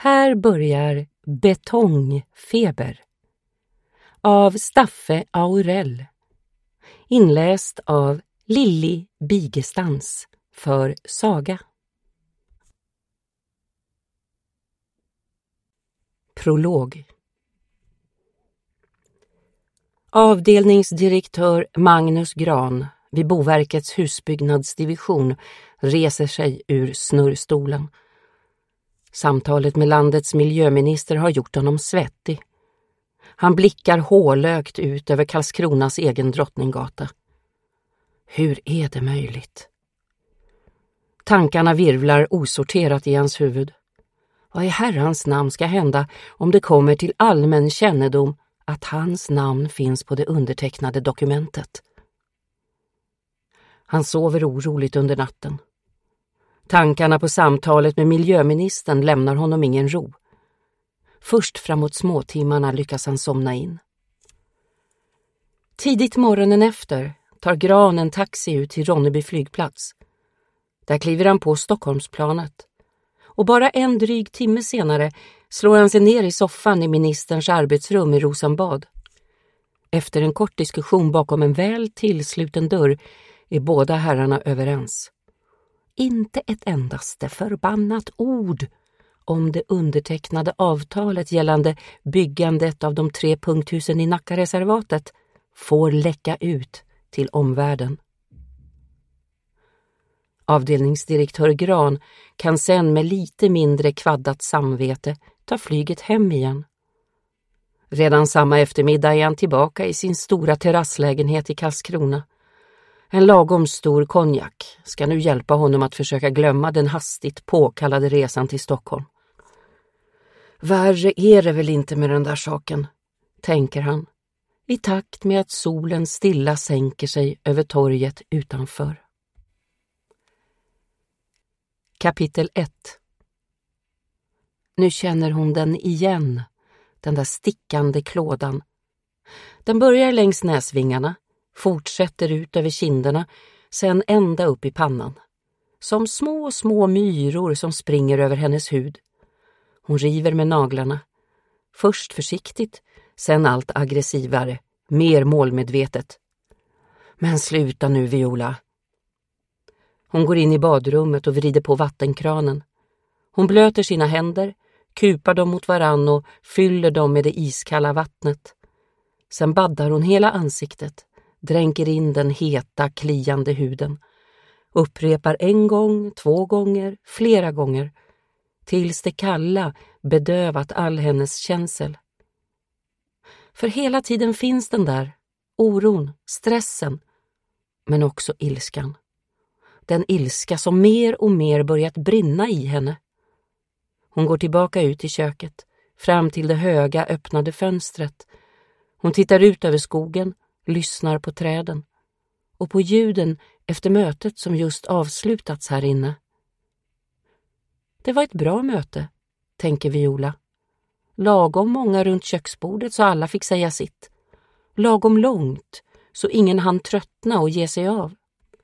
Här börjar Betongfeber av Staffe Aurell, inläst av Lilli Bigestans för Saga. Prolog. Avdelningsdirektör Magnus Gran vid Boverkets husbyggnadsdivision reser sig ur snurrstolen. Samtalet med landets miljöminister har gjort honom svettig. Han blickar hålögt ut över Karlskronas egen Drottninggata. Hur är det möjligt? Tankarna virvlar osorterat i hans huvud. Vad i herrans namn ska hända om det kommer till allmän kännedom att hans namn finns på det undertecknade dokumentet? Han sover oroligt under natten. Tankarna på samtalet med miljöministern lämnar honom ingen ro. Först framåt småtimmarna lyckas han somna in. Tidigt morgonen efter tar Gran en taxi ut till Ronneby flygplats. Där kliver han på Stockholmsplanet. Och bara en dryg timme senare slår han sig ner i soffan i ministerns arbetsrum i Rosenbad. Efter en kort diskussion bakom en väl tillsluten dörr är båda herrarna överens. Inte ett endaste förbannat ord om det undertecknade avtalet gällande byggandet av de 3 punkthusen i Nackareservatet får läcka ut till omvärlden. Avdelningsdirektör Gran kan sen med lite mindre kvaddat samvete ta flyget hem igen. Redan samma eftermiddag är han tillbaka i sin stora terrasslägenhet i Karlskrona. En lagom stor konjak ska nu hjälpa honom att försöka glömma den hastigt påkallade resan till Stockholm. Värre är det väl inte med den där saken, tänker han, i takt med att solen stilla sänker sig över torget utanför. Kapitel 1. Nu känner hon den igen, den där stickande klådan. Den börjar längs näsvingarna, fortsätter ut över kinderna, sen ända upp i pannan. Som små myror som springer över hennes hud. Hon river med naglarna. Först försiktigt, sen allt aggressivare, mer målmedvetet. Men sluta nu, Viola. Hon går in i badrummet och vrider på vattenkranen. Hon blöter sina händer, kupar dem mot varann och fyller dem med det iskalla vattnet. Sen baddar hon hela ansiktet, dränker in den heta, kliande huden. Upprepar 1 gång, 2 gånger, flera gånger, tills det kalla bedövat all hennes känsel. För hela tiden finns den där, oron, stressen, men också ilskan. Den ilska som mer och mer börjat brinna i henne. Hon går tillbaka ut i köket, fram till det höga öppnade fönstret. Hon tittar ut över skogen, lyssnar på träden och på ljuden efter mötet som just avslutats här inne. Det var ett bra möte, tänker Viola. Lagom många runt köksbordet så alla fick säga sitt. Lagom långt så ingen hann tröttna och ge sig av.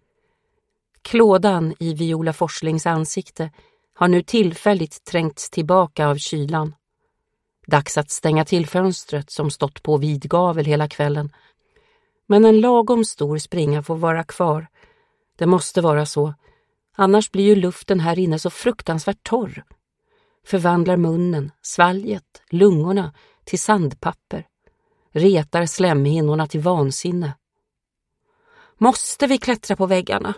Klådan i Viola Forslings ansikte har nu tillfälligt trängts tillbaka av kylan. Dags att stänga till fönstret som stått på vid gavel hela kvällen. Men en lagom stor springa får vara kvar. Det måste vara så. Annars blir ju luften här inne så fruktansvärt torr. Förvandlar munnen, svalget, lungorna till sandpapper. Retar slemhinnorna till vansinne. Måste vi klättra på väggarna?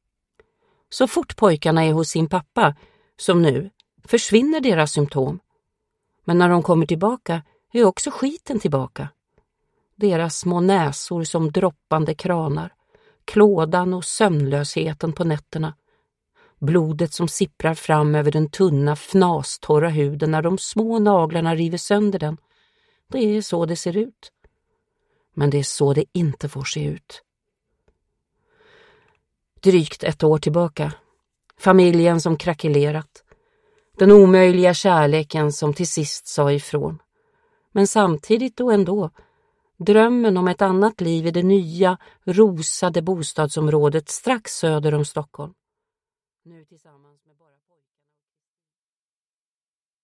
Så fort pojkarna är hos sin pappa, som nu, försvinner deras symptom. Men när de kommer tillbaka är också skiten tillbaka. Deras små näsor som droppande kranar, klådan och sömnlösheten på nätterna. Blodet som sipprar fram över den tunna, fnastorra huden när de små naglarna river sönder den. Det är så det ser ut. Men det är så det inte får se ut. Drygt 1 år tillbaka. Familjen som krackelerat. Den omöjliga kärleken som till sist sa ifrån. Men samtidigt och ändå drömmen om ett annat liv i det nya, rosade bostadsområdet strax söder om Stockholm. Nu tillsammans.